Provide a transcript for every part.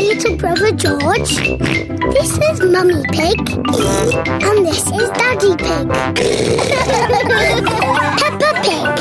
little brother George. This is Mummy Pig. And this is Daddy Pig. Peppa Pig.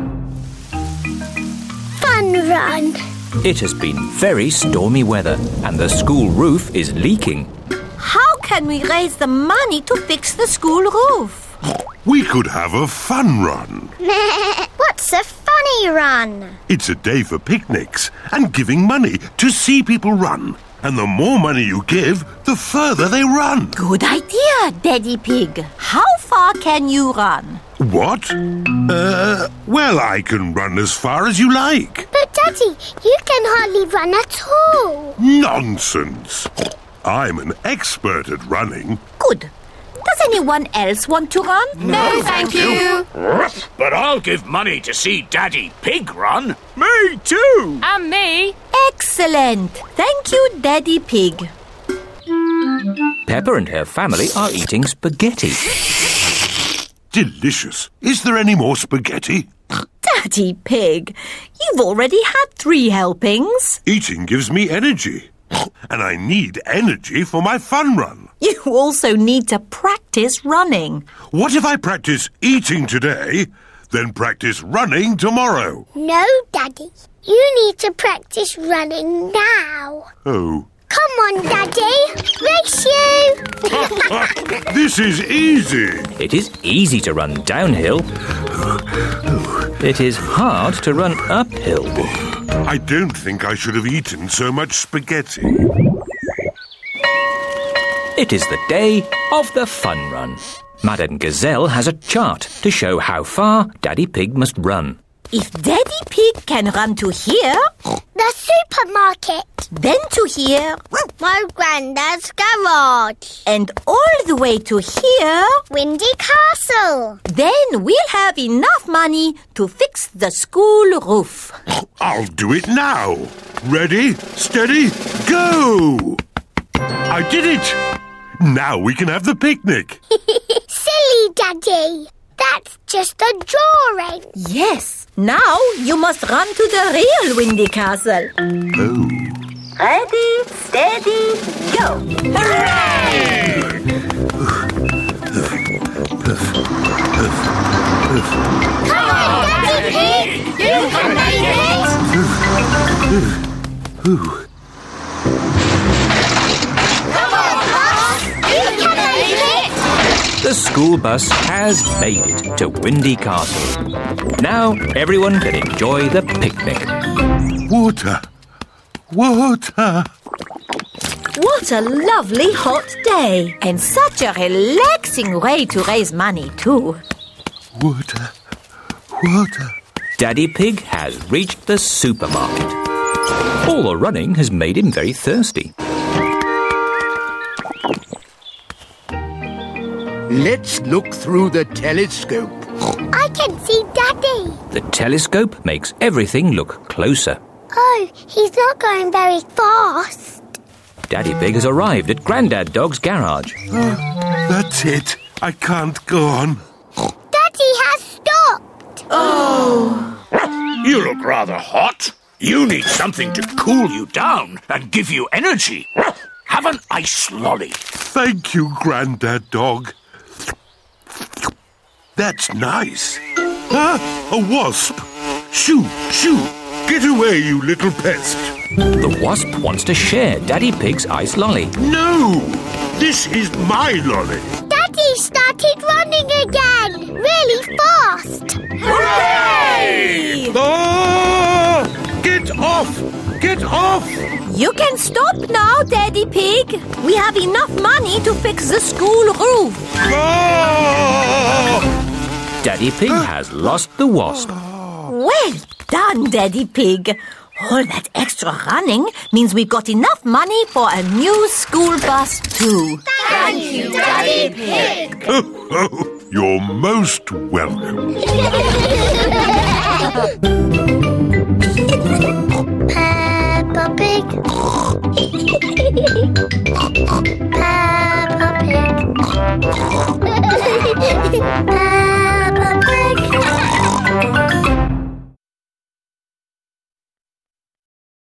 Fun run. It has been very stormy weather and the school roof is leaking. How can we raise the money to fix the school roof? We could have a fun run. What's a funny run? It's a day for picnics and giving money to see people run. And the more money you give, the further they run. Good idea, Daddy Pig. How far can you run? What? Well, I can run as far as you like. But Daddy, you can hardly run at all. Nonsense. I'm an expert at running. Good. Does anyone else want to run? No, thank you. But I'll give money to see Daddy Pig run. Me too. And me. Excellent. Thank you, Daddy Pig. Peppa and her family are eating spaghetti. Delicious. Is there any more spaghetti? Daddy Pig, you've already had 3 helpings. Eating gives me energy. And I need energy for my fun run. You also need to practice running. What if I practice eating today, then practice running tomorrow? No, Daddy. You need to practice running now. Oh. Come on, Daddy. Race you. This is easy. It is easy to run downhill. It is hard to run uphill. I don't think I should have eaten so much spaghetti. It is the day of the fun run. Madame Gazelle has a chart to show how far Daddy Pig must run. If Daddy Pig can run to here, The supermarket. then to here, My granddad's garage. and all the way to here, Windy Castle. then we'll have enough money to fix the school roof. I'll do it now. Ready, steady, go! I did it! Now we can have the picnic. Silly Daddy. That's just a drawing. Yes, now you must run to the real Windy Castle. Oh. Ready, steady, go! Come on, Daddy Pig. You can make it. Come on, boss. You can make it. The school bus has made it to Windy Castle. Now everyone can enjoy the picnic. Water. Water. What a lovely hot day, and such a relaxing way to raise money too. Water. Water. Daddy Pig has reached the supermarket. All the running has made him very thirsty. Let's look through the telescope. I can see Daddy. The telescope makes everything look closer. Oh, he's not going very fast. Daddy Pig has arrived at Grandad Dog's garage. That's it. I can't go on. Daddy has stopped. You look rather hot. You need something to cool you down and give you energy. Have an ice lolly. Thank you, Grandad Dog. That's nice. Ah, a wasp. Shoo, shoo. Get away, you little pest. The wasp wants to share Daddy Pig's ice lolly. No! This is my lolly. Daddy started running again. Really fast. Hooray! Ah! Get off! Get off! You can stop now, Daddy Pig. We have enough money to fix the school roof. Ah! Daddy Pig has lost the wasp. Well done, Daddy Pig. All that extra running means we've got enough money for a new school bus too. Thank you, Daddy Pig. You're most welcome.